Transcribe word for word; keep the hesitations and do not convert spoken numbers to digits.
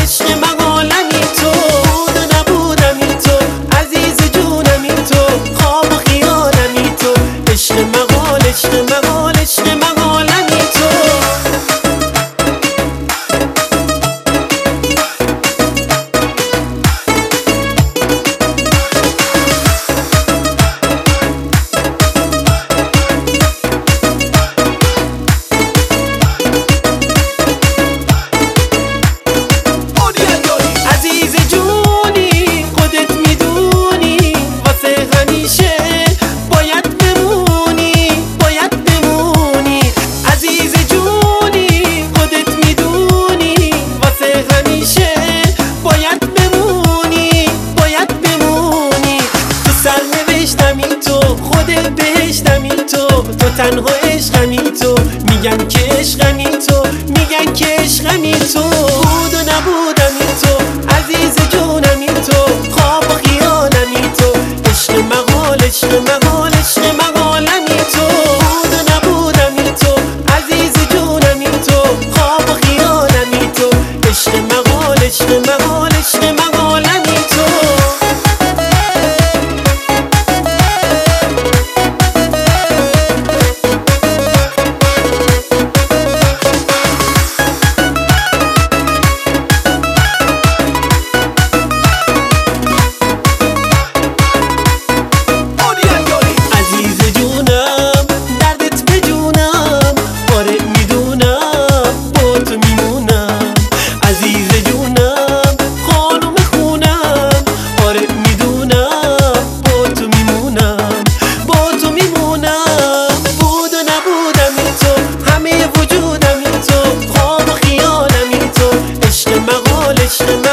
عشق من عالمی تو، بود و نبودمی تو، عزیز جونمی تو، خواب و خیالمی تو، عشق مقال عشق مقال عشق من عالمی تو. بهشتمی تو، تو تنها عشقمی تو، میگن که عشقمی تو، میگن که عشقمی تو، بود و نبودمی تو، عزیز جونمی تو، خواب و خیالمی تو، عشق مقال عشق مقال عشق مقالمی تو، بود و نبودمی تو، عزیز جونمی تو، خواب و خیالمی تو، عشق مقال عشق مقال عشق مقالمی تو. It's